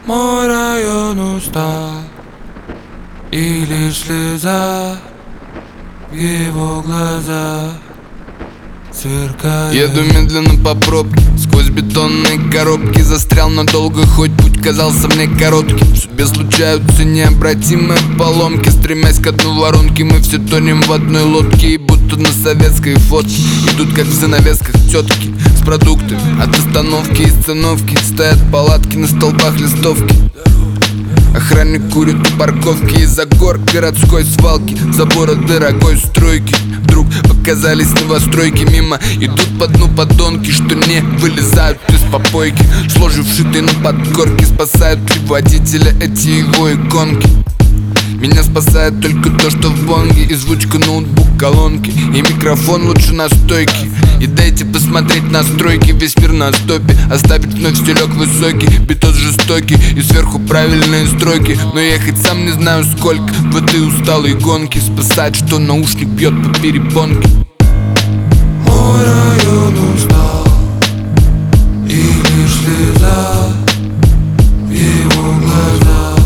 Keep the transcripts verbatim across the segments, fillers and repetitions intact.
Мой район устал, и лишь слеза в его глазах сверкает. Еду медленно по пробке, сквозь бетонные коробки. Застрял надолго, хоть путь казался мне коротким. В судьбе случаются необратимые поломки. Стремясь к дну воронки, мы все тонем в одной лодке. И будто на советской фотке идут, как в занавесках, тетки с продуктами. От остановки и сценовки стоят палатки, на столбах листовки. Охранник курит у парковки, из-за гор городской свалки, забора дорогой стройки. Вдруг показались новостройки, мимо идут по дну подонки, что не вылезают из попойки. Сложив вшитые на подкорке, спасают ли водителя эти его иконки. Меня спасает только то, что в бонге и звучка ноутбук колонки, и микрофон лучше на стойке. И дайте посмотреть настройки, весь мир на стопе. Оставить вновь стелек высокий, битос жестокий, и сверху правильные стройки. Но я хоть сам не знаю сколько в этой усталой гонке. Спасает, что наушник бьет по перепонке. Мой район устал, и лишь слеза в его глазах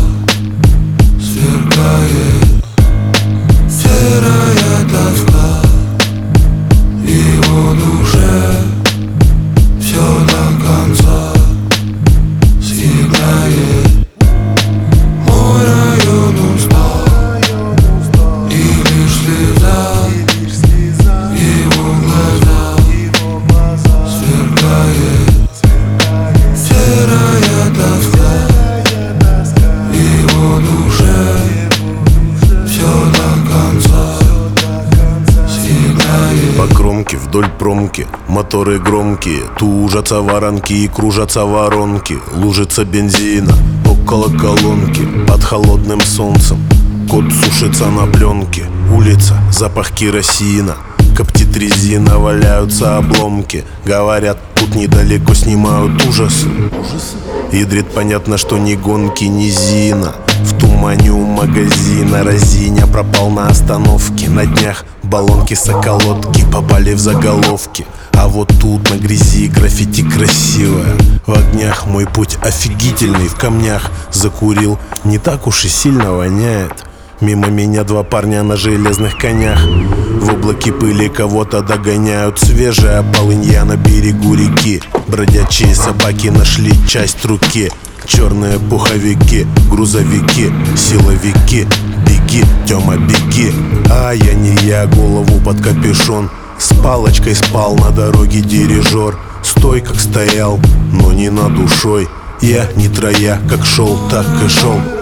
сверкает. Серая тоска в его душе все до конца съедает. Мой район устал, и лишь слеза в его глазах сверкает. Серая тоска в его душе все до конца съедает. По кромке вдоль промки моторы громкие, тужатся воронки и кружатся воронки. Лужица бензина около колонки под холодным солнцем. Кот сушится на пленке, улица, запах керосина. Коптит резина, валяются обломки. Говорят, тут недалеко снимают ужасы. Ядрит понятно, что ни гонки, ни Зина. В тумане у магазина разиня пропал на остановке. На днях баллонки соколотки попали в заголовки. А вот тут на грязи граффити красивое. В огнях мой путь офигительный, в камнях закурил, не так уж и сильно воняет. Мимо меня два парня на железных конях. В облаке пыли кого-то догоняют. Свежая полынья на берегу реки. Бродячие собаки нашли часть руки. Черные пуховики, грузовики, силовики. Беги, Тёма, беги. А я не я, голову под капюшон. С палочкой спал на дороге дирижер. Стой, как стоял, но не над душой. Я не троя, как шел, так и шел.